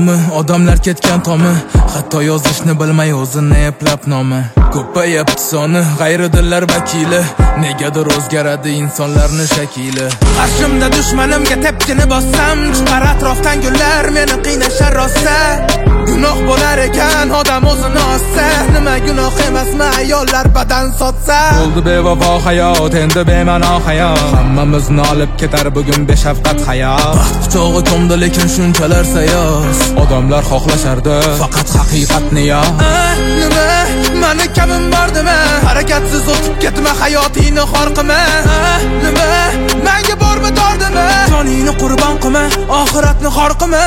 nomi, odamlar ketgan tomi, hatto yozishni bilmay o'zini eplab nomi. Ko'payapti soni g'ayridillar vakili, negadir o'zgaradi insonlarning shakli. Qarshimda dushmanimga tepkini bossam, chiqar atrofdan gullar meni qiynashar rosa. Gunoh bo'lar ekan odam o'zini ossa, nima gunoh emasmi ayollar badan sotsa. Bo'ldi bevafo hayot, endi bema'no hayot, hammamizni olib ketar bugun beshafqat hayot. Baxt pichog'i ko'mdi lekin shunchalar sayoz, odamlar xohlashardi faqat haqiqatni yo. Nima mani kamim bordimi, harakatsiz o'tib ketma hayotingni xor qilma. Nima menga bormi dordimi, joningni qurbon qilma, oxiratni xor qilma.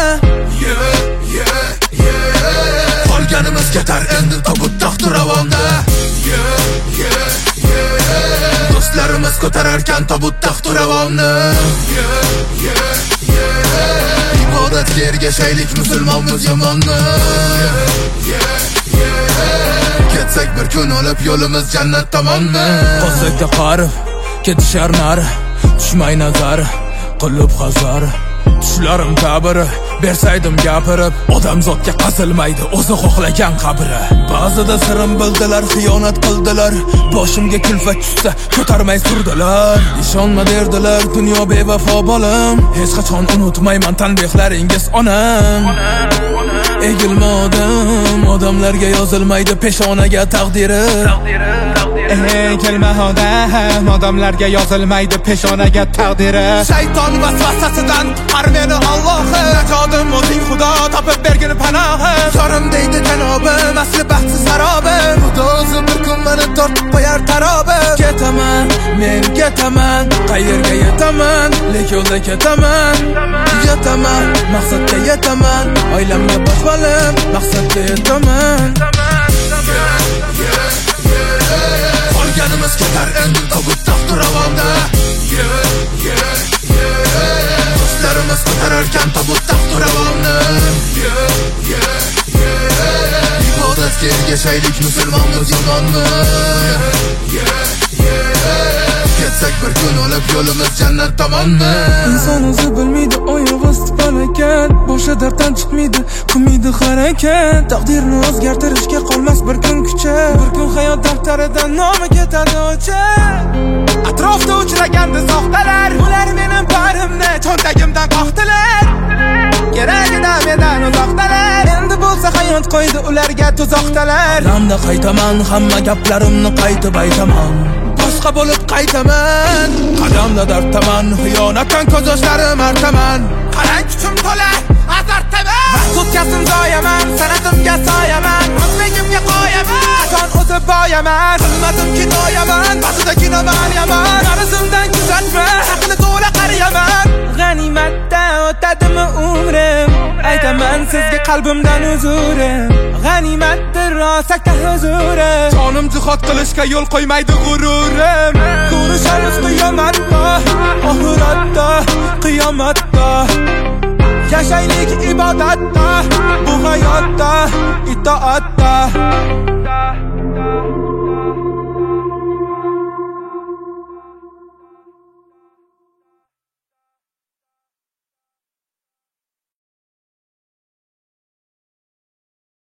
Qolganimiz ketar endi tobut taxti ravonda. Do'stlarimiz ko'tararkan tobut taxti ravonni. Ibodatga ergashaylik musulmonmiz yomonni. Ketsak bir kun olib yo'limiz jannat tomonmi. Qolsakda qarib ketishar nari, tushmay nazar qilib hazar. Tushlarim ta'biri bersaydim gapirib, odamzodga qasilmaydi o'zi xohlagan qabri. Ba'zida sirim bildilar, xiyonat qildilar, boshimga kulfat tushsa ko'tarmay surdilar. Ishonma derdilar dunyo bevafo bolam, hech qachon unutmayman tanbehlaringiz onam. Egilma odam, odamlarga yozilmaydi peshonaga taqdiri. Kelma odam, odamlarga yozilmaydi peshonaga taqdiri. Shayton vasvasasidan qutqar meni Allohim, najotim o'zing Xudo topib bergin panohim. Yorim deydi janobim, asli baxtsiz harobim, Xudo o'zi bir kun meni tortib qo'yar tarobim. Ketaman, men ketaman, qayerga yetaman, lek yo'lda ketaman. Yetaman, maqsadga yetaman, oilamga boshbalim, maqsadga yetaman. Qolganimiz ketar endi tobut taxti ravonda. Do'stlarimiz ko'tararkan tobut taxti ravonni. Ibodatga ergashaylik musulmonmiz yomonni. Ketsak bir kun olib yo'limiz jannat tomonmi. Inson o'zi bilmaydi oyog'i stipalakan, boshi darddan chiqmaydi, qilmaydi harakat. Taqdirni o'zgartirishga qolmas bir kun kucha, bir kun hayot daftaridan nomi ketadi o'cha. Atrofda uchragandi soxtalar, ular mening parimni cho'ntagimdan qoqdilar. Keragida mendan uzoqdalar, endi bo'lsa hayot qo'ydi ularga tuzoqdalar. Namda qaytaman, hamma gaplarimni qaytib aytaman, boshqa bo'lib qaytaman. Qadamda dardtaman, xiyonatdan ko'z yoshlarim artaman. Qarang kuchim to'la, azartaman. Vaqt o'tkazim zoyaman, sanatimga soyaman, o'zligimga qo'yaman. Qachon o'zib boyaman, bilmadimki doyaman, ba'zida kinoman yaman. Qarzimdan kuzatma, haqni to'la qarayaman. G'animatda o'tadimi umrim, aytaman sizga qalbimdan huzurim. G'animatdir rosakda huzurim, jonim jihod qilishga yo'l qo'ymaydi g'ururim. Ko'rishamiz qiyomatda, oxiratda, qiyomatda. Yashaylik ibodatda, bu hayotda, itoatda.